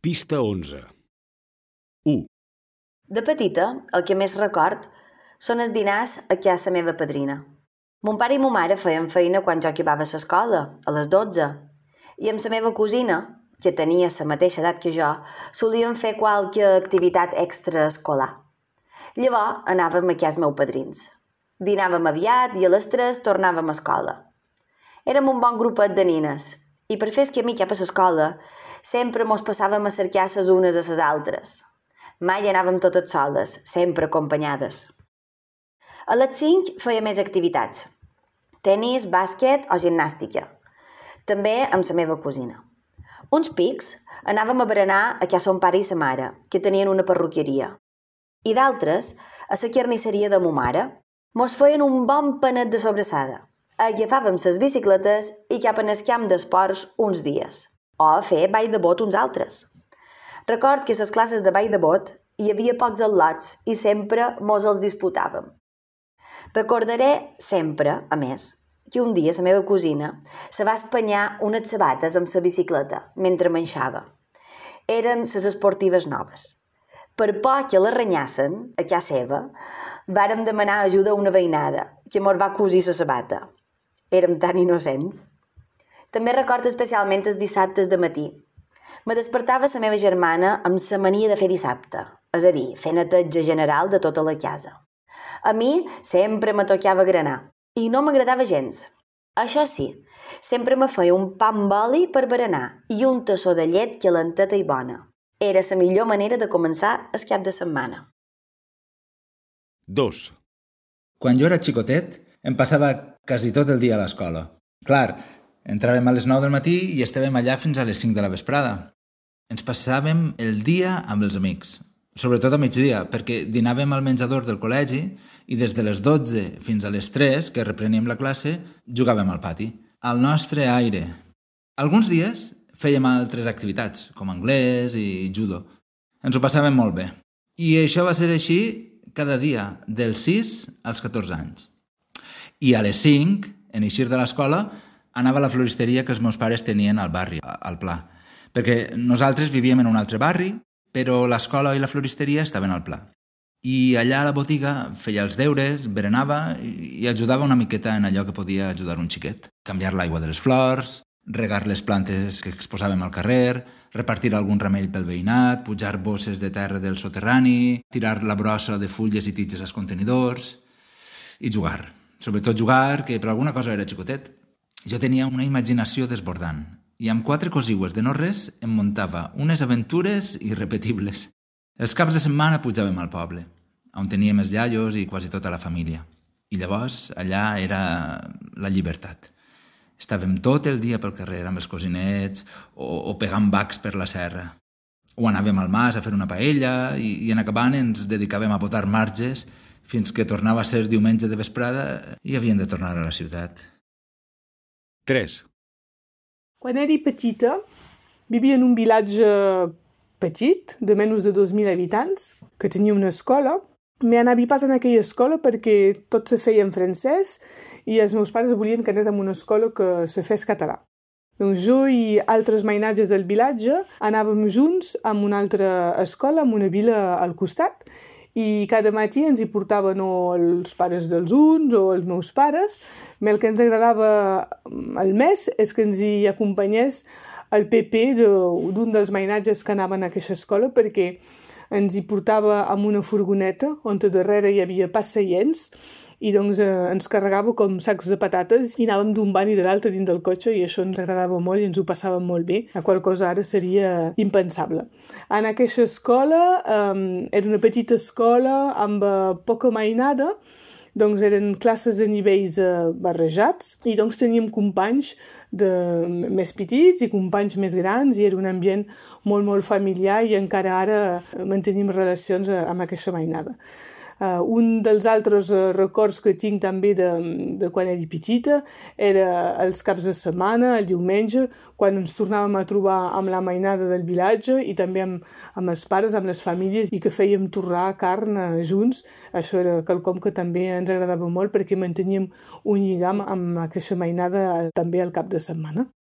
Pista 11. 1. De petita, el que més record són els dinars a casa meva padrina. Mon pare i ma mare feien feina quan jo acabava l'escola, a les 12, i amb la meva cosina, que tenia la mateixa edat que jo, solíem fer qualque activitat extraescolar. Llavors anàvem a casa meus padrins. Dinàvem aviat i a les 3 tornàvem a escola. Érem un bon grupet de nines i per fer el camí cap a l'escola sempre mos passàvem a cercar les unes a les altres. Mai anàvem totes soles, sempre acompanyades. A les 5 feia més activitats. Tenis, bàsquet o gimnàstica. També amb la meva cosina. Uns pics anàvem a berenar a casa son pare i sa mare, que tenien una perruqueria. I d'altres, a la carnisseria de ma mare, mos feien un bon panet de sobrassada. Agafàvem les bicicletes i cap en el camp d'esports uns dies, o a fer ball de bot uns altres. Record que a les classes de ball de bot hi havia pocs al·lots i sempre mos els disputàvem. Recordaré sempre, a més, que un dia la meva cosina se va espanyar unes sabates amb la bicicleta mentre manxava. Eren les esportives noves. Per por que les renyassen, a casa seva, vàrem demanar ajuda a una veïnada, que mos va cosir la sabata. Érem tan innocents. També recordo especialment els dissabtes de matí. Me despertava la meva germana amb la mania de fer dissabte, és a dir, fer neteja general de tota la casa. A mi sempre me tocava granar i no m'agradava gens. Això sí, sempre me feia un pa amb oli per berenar i un tassó de llet calenteta i bona. Era la millor manera de començar el cap de setmana. 2. Quan jo era xicotet, em passava quasi tot el dia a l'escola. Clar, entràvem a les 9 del matí i estàvem allà fins a les 5 de la vesprada. Ens passàvem el dia amb els amics, sobretot a migdia, perquè dinàvem al menjador del col·legi i des de les 12 fins a les 3, que repreníem la classe, jugàvem al pati, al nostre aire. Alguns dies fèiem altres activitats, com anglès i judo. Ens ho passàvem molt bé. I això va ser així cada dia, dels 6 als 14 anys. I a les 5, en eixir de l'escola, anava a la floristeria que els meus pares tenien al barri, al Pla. Perquè nosaltres vivíem en un altre barri, però l'escola i la floristeria estaven al Pla. I allà a la botiga feia els deures, berenava i ajudava una miqueta en allò que podia ajudar un xiquet. Canviar l'aigua de les flors, regar les plantes que exposàvem al carrer, repartir algun remei pel veïnat, pujar bosses de terra del soterrani, tirar la brossa de fulles i titges als contenidors i jugar. Sobretot jugar, que per alguna cosa era xicotet. Jo tenia una imaginació desbordant i amb 4 cosiues de no res em muntava unes aventures irrepetibles. Els caps de setmana pujàvem al poble, on teníem els iaios i quasi tota la família. I llavors allà era la llibertat. Estàvem tot el dia pel carrer amb els cosinets o pegant bacs per la serra. O anàvem al mas a fer una paella i en acabant ens dedicàvem a botar marges fins que tornava a ser diumenge de vesprada i havien de tornar a la ciutat. 3. Quan era petita, vivia en un vilatge petit, de menys de 2.000 habitants, que tenia una escola. Me n'havia pas en aquella escola perquè tot se feia en francès i els meus pares volien que anés a una escola que se fes català. Doncs jo i altres mainatges del vilatge anàvem junts a una altra escola, en una vila al costat, i cada matí ens hi portaven o els pares dels uns o els meus pares. El que ens agradava al mes és que ens hi acompanyés el PP d'un dels mainatges que anaven a aquesta escola perquè ens hi portava amb una furgoneta on a darrere hi havia passeients i doncs ens carregava com sacs de patates i anàvem d'un banc i de l'altre dins del cotxe i això ens agradava molt i ens ho passàvem molt bé, la qual cosa ara seria impensable. En aquesta escola era una petita escola amb poca mainada, doncs eren classes de nivells barrejats i doncs teníem companys més petits i companys més grans i era un ambient molt, molt familiar i encara ara mantenim relacions amb aquesta mainada. Un dels altres records que tinc també de quan era petita era els caps de setmana, el diumenge, quan ens tornàvem a trobar amb la mainada del vilatge i també amb els pares, amb les famílies i que fèiem torrar carn junts. Això era quelcom que també ens agradava molt perquè manteníem un lligam amb aquesta mainada també al cap de setmana.